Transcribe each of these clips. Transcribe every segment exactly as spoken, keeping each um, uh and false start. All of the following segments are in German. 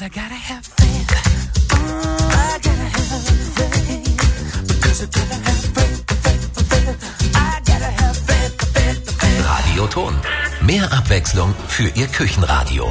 I gotta have faith. Mm, I gotta have faith. Because I gotta have faith, faith, faith. I gotta have faith, faith, faith. Radioton. Mehr Abwechslung für Ihr Küchenradio.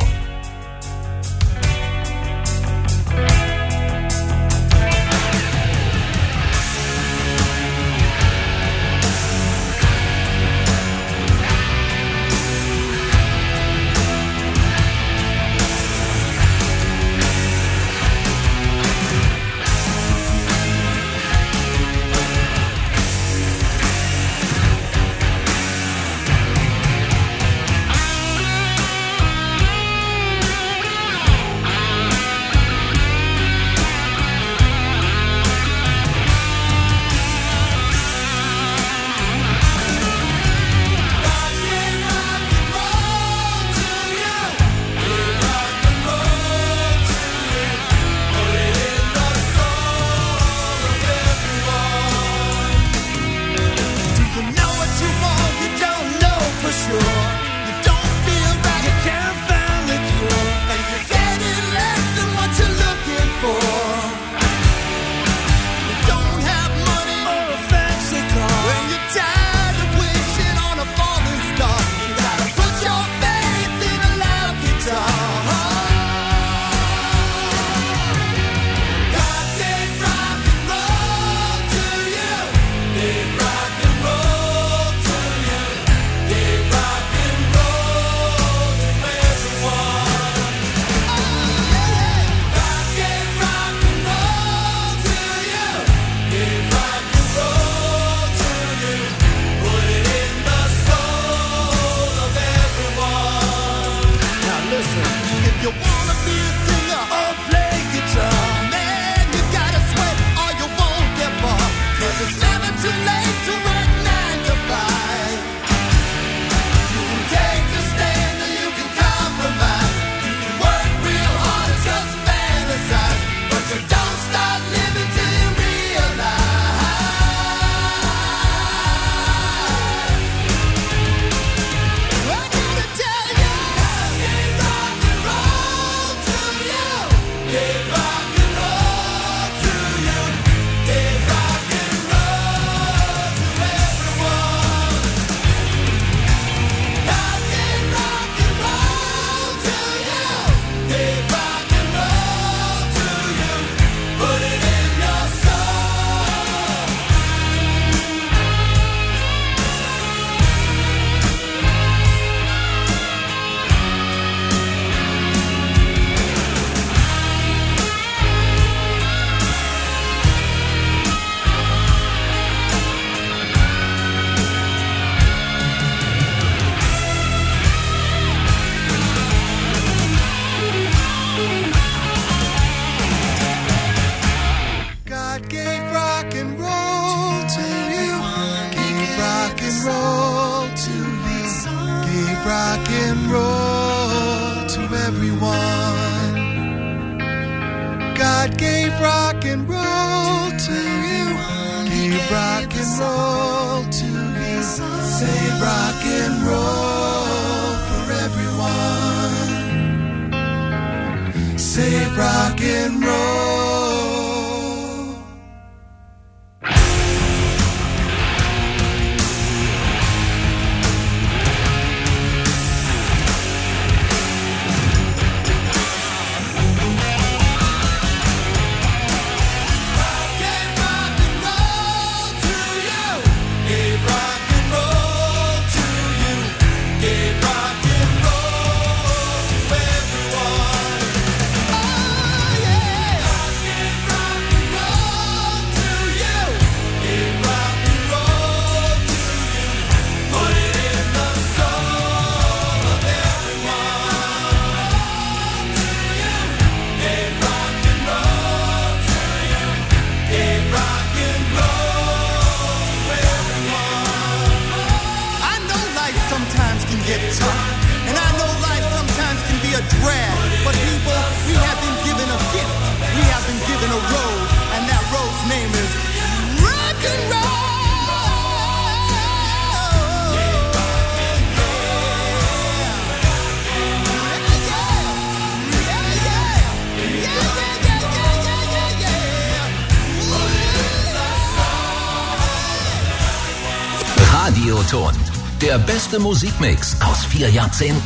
Radioton. Der beste Musikmix aus vier Jahrzehnten.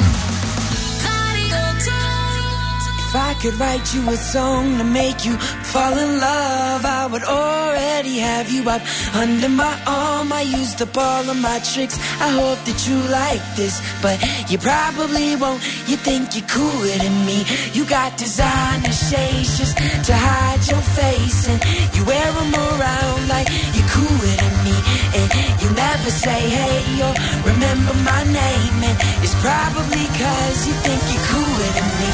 If I could write you a song to make you fall in love, I would already have you up under my arm. I used up all of my tricks. I hope that you like this, but you probably won't. You think you're cooler than me. You got designer shades just to hide your face, and you wear them around like you're cooler than me. And you never say hey or remember my name, and it's probably cause you think you're cooler than me.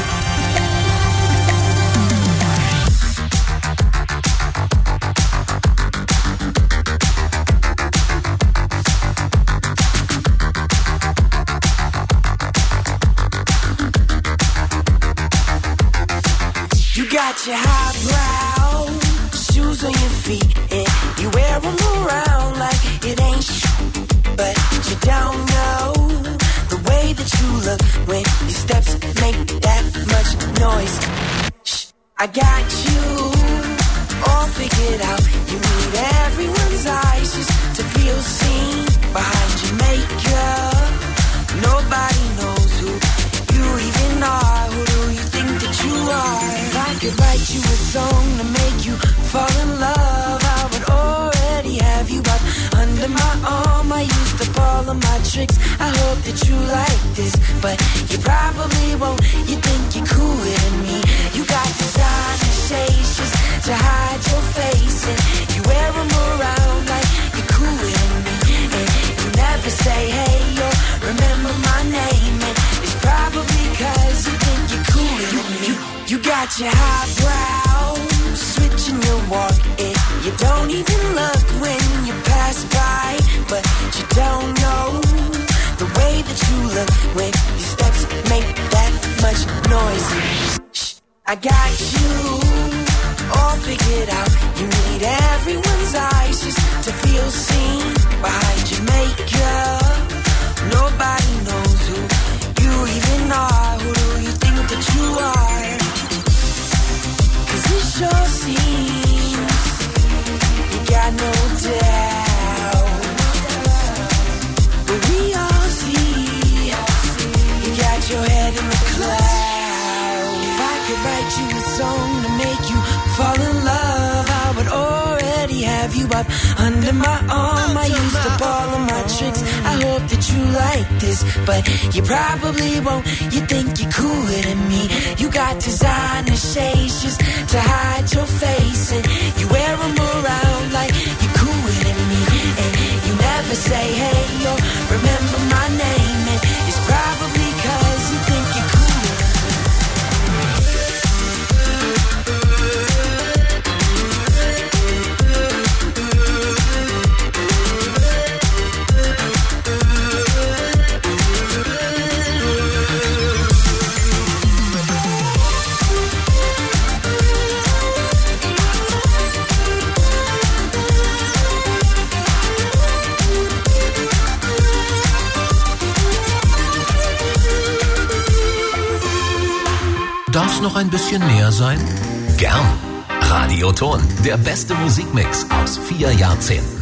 Got your highbrow shoes on your feet, and you wear them around like it ain't sh- but you don't know the way that you look when your steps make that much noise. Shh, I got you all figured out. You need everyone's eyes just to feel seen behind your makeup. Nobody knows who you even are. Who do you think that you are? If I could write you a song to make you fall in love, I would already have you up under my arm. I used up all of my tricks. I hope that you like this, but you probably won't. You think you're cooler than me. You got designer shades just to hide your face, and you wear them around like you're cooler than me. And you never say hey or remember my name, and it's probably cause you think you're cooler than me. You got your highbrow switching your walk, and you don't even look when you pass by, but you don't know the way that you look when your steps make that much noise. Shh, I got you all figured out. You need everyone's eyes just to feel seen behind your makeup. Nobody knows who you even are. Who do you think that you are? Cause it sure seems you got no doubt, but we all see you got your head in the clouds. If I could write you a song to make you fall in love, I would already have you up under my arm. I used up all of my tricks. I hope that you like this, but you probably won't. You think you're cooler than me. You got designer shades just to hide your face, and you wear them around like you're cooler than me. And you never say hey or remember my name, and it's probably cause you think you're cooler than me. Darf's noch ein bisschen mehr sein? Gern. Radioton, der beste Musikmix aus vier Jahrzehnten.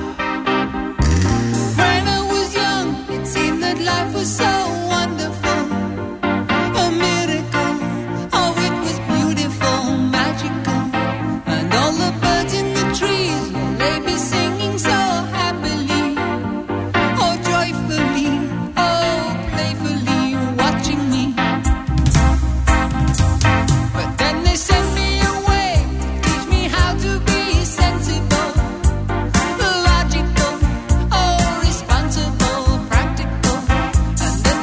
When I was young, it seemed that life was so wonderful, a miracle. Oh, it was beautiful, magical, and all the birds in the trees, well, they be singing so happily, oh, joyfully, oh, playfully, watching me. But then they sent me away to teach me how to be sensible, logical, oh, responsible, practical. And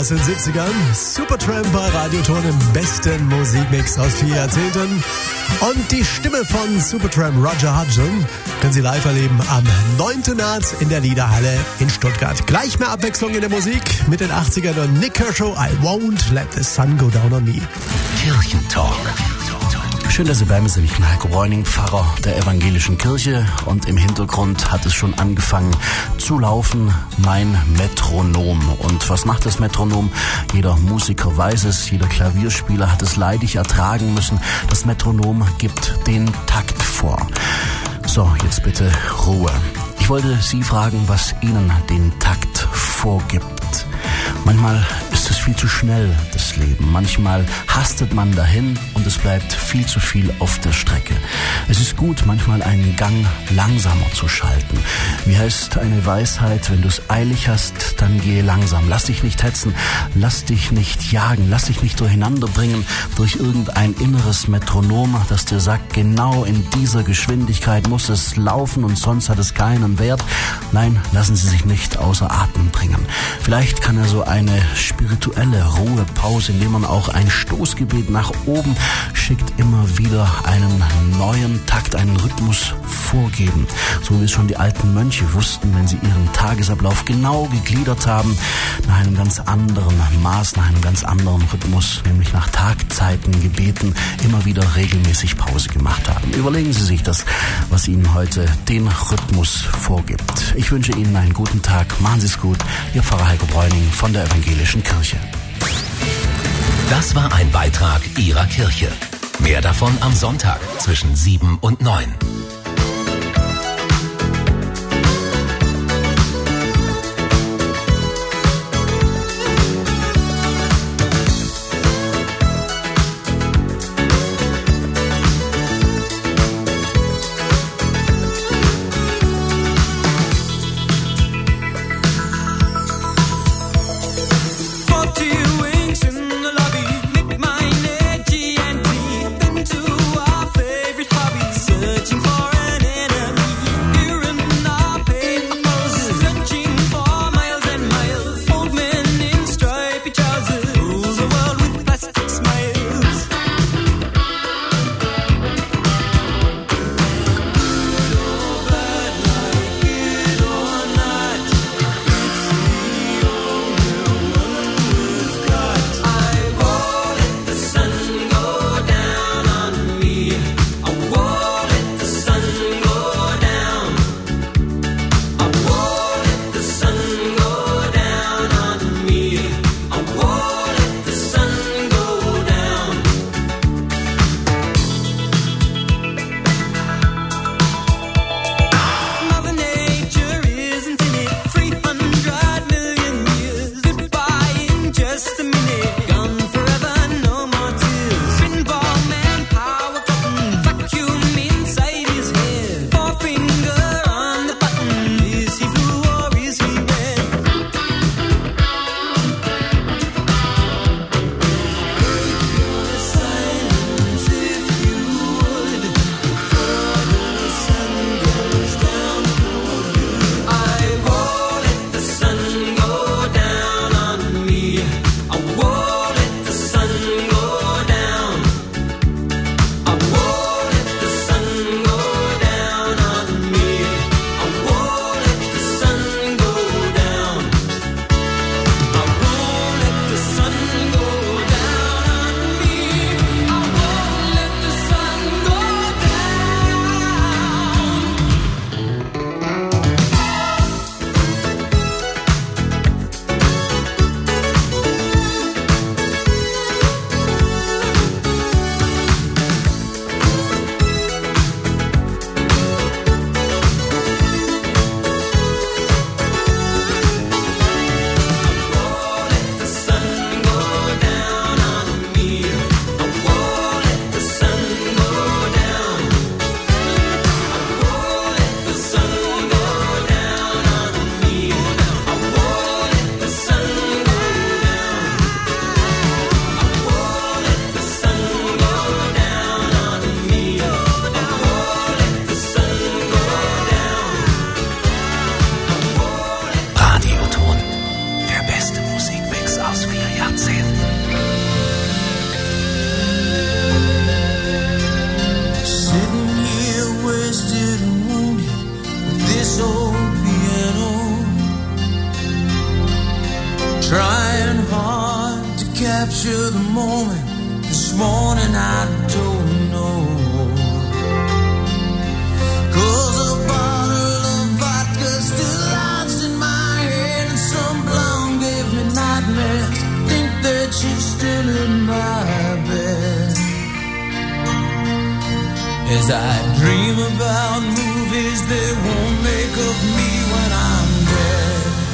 aus den siebzigern. Supertramp bei Radioton im besten Musikmix aus vier Jahrzehnten. Und die Stimme von Supertramp, Roger Hudson, können Sie live erleben am neunten März in der Liederhalle in Stuttgart. Gleich mehr Abwechslung in der Musik mit den achtzigern und Nick Kershaw, I Won't Let the Sun Go Down on Me. Kirchentalk. Schön, dass Sie bei mir sind. Ich bin Heiko Bräuning, Pfarrer der Evangelischen Kirche, und im Hintergrund hat es schon angefangen zu laufen, mein Metronom. Und was macht das Metronom? Jeder Musiker weiß es, jeder Klavierspieler hat es leidig ertragen müssen. Das Metronom gibt den Takt vor. So, jetzt bitte Ruhe. Ich wollte Sie fragen, was Ihnen den Takt vorgibt. Manchmal ist es viel zu schnell, das Leben. Manchmal hastet man dahin und es bleibt viel zu viel auf der Strecke. Es ist gut, manchmal einen Gang langsamer zu schalten. Wie heißt eine Weisheit: Wenn du es eilig hast, dann gehe langsam. Lass dich nicht hetzen, lass dich nicht jagen, lass dich nicht durcheinander bringen durch irgendein inneres Metronom, das dir sagt, genau in dieser Geschwindigkeit muss es laufen und sonst hat es keinen Wert. Nein, lassen Sie sich nicht außer Atem bringen. Vielleicht kann er so eine spirituelle Ruhepause, indem man auch ein Stoßgebet nach oben schickt, immer wieder einen neuen Takt, einen Rhythmus vorgeben. So wie es schon die alten Mönche wussten, wenn sie ihren Tagesablauf genau gegliedert haben, nach einem ganz anderen Maß, nach einem ganz anderen Rhythmus, nämlich nach Tagzeiten, Gebeten, immer wieder regelmäßig Pause gemacht haben. Überlegen Sie sich das, was Ihnen heute den Rhythmus vorgibt. Ich wünsche Ihnen einen guten Tag. Machen Sie es gut. Ihr Pfarrer Heiko Bräuning von der Evangelischen Kirche. Das war ein Beitrag Ihrer Kirche. Mehr davon am Sonntag zwischen sieben und neun. Searching for capture the moment. This morning I don't know. 'Cause a bottle of vodka still lodged in my head, and some blonde gave me nightmares. Think that she's still in my bed. As I dream about movies they won't